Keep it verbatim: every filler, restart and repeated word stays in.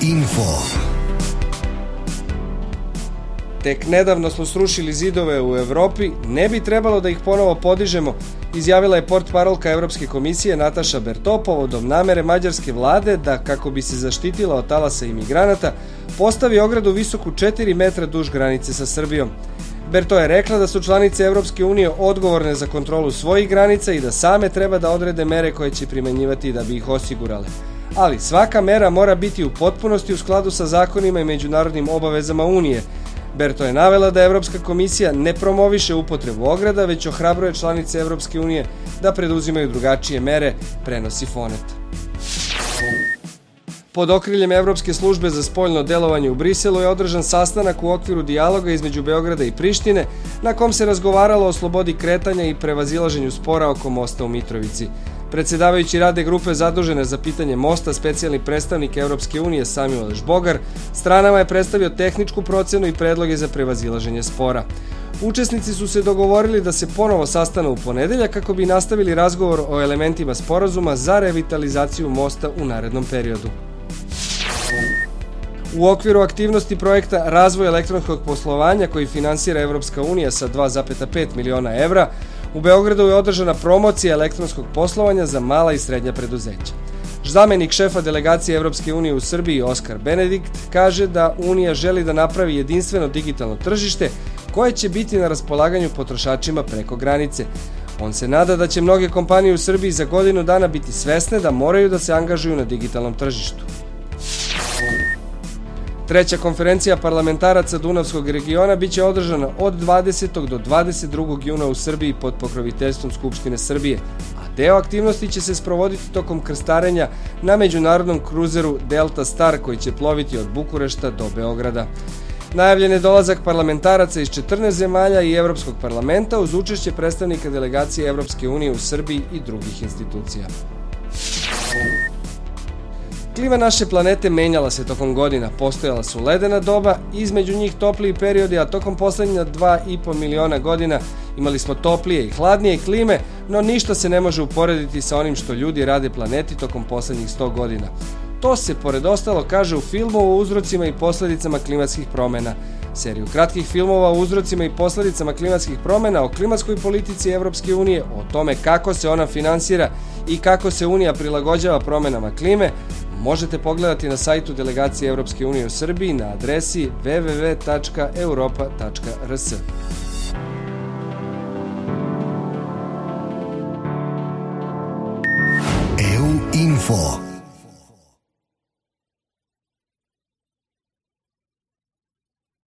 Info. Tek nedavno smo srušili zidove u Evropi, ne bi trebalo da ih ponovo podižemo, izjavila je portparolka Evropske komisije Nataša Berto povodom namere mađarske vlade da, kako bi se zaštitila od talasa imigranata, postavi ogradu visoku četiri metra duž granice sa Srbijom. Berto je rekla da su članice Evropske unije odgovorne za kontrolu svojih granica i da same treba da odrede mere koje će primenjivati da bi ih osigurale. Ali svaka mera mora biti u potpunosti u skladu sa zakonima i međunarodnim obavezama Unije. Berto je navela da Evropska komisija ne promoviše upotrebu ograda, već ohrabruje članice Evropske unije da preduzimaju drugačije mere, prenosi Fonet. Pod okriljem Evropske službe za spoljno delovanje u Briselu je održan sastanak u okviru dijaloga između Beograda i Prištine, na kom se razgovaralo o slobodi kretanja i prevazilaženju spora oko mosta u Mitrovici. Predsedavajući radne grupe zadužene za pitanje mosta, specijalni predstavnik Evropske unije Samuel Žbogar, stranama je predstavio tehničku procenu i predloge za prevazilaženje spora. Učesnici su se dogovorili da se ponovo sastanu u ponedeljak kako bi nastavili razgovor o elementima sporazuma za revitalizaciju mosta u narednom periodu. U okviru aktivnosti projekta Razvoj elektronskog poslovanja koji finansira Evropska unija sa dva zarez pet miliona evra, u Beogradu je održana promocija elektronskog poslovanja za mala i srednja preduzeća. Zamenik šefa delegacije Evropske unije u Srbiji Oskar Benedikt kaže da Unija želi da napravi jedinstveno digitalno tržište koje će biti na raspolaganju potrošačima preko granice. On se nada da će mnoge kompanije u Srbiji za godinu dana biti svesne da moraju da se angažuju na digitalnom tržištu. Treća konferencija parlamentaraca Dunavskog regiona biće održana od dvadesetog do dvadeset drugog juna u Srbiji pod pokroviteljstvom Skupštine Srbije, a deo aktivnosti će se sprovoditi tokom krstarenja na međunarodnom kruzeru Delta Star koji će ploviti od Bukurešta do Beograda. Najavljen je dolazak parlamentaraca iz četrnaest zemalja i Evropskog parlamenta uz učešće predstavnika delegacije Evropske unije u Srbiji i drugih institucija. Klima naše planete menjala se tokom godina, postojala su ledena doba, između njih topliji periodi, a tokom poslednja dva i po miliona godina imali smo toplije i hladnije klime, no ništa se ne može uporediti sa onim što ljudi rade planeti tokom poslednjih sto godina. To se, pored ostalo, kaže u filmu o uzrocima i posledicama klimatskih promena. Seriju kratkih filmova o uzrocima i posledicama klimatskih promena, o klimatskoj politici Evropske unije, o tome kako se ona finansira i kako se Unija prilagođava promenama klime, možete pogledati na sajtu delegacije Evropske unije u Srbiji na adresi w w w tačka europa tačka r s. E U Info.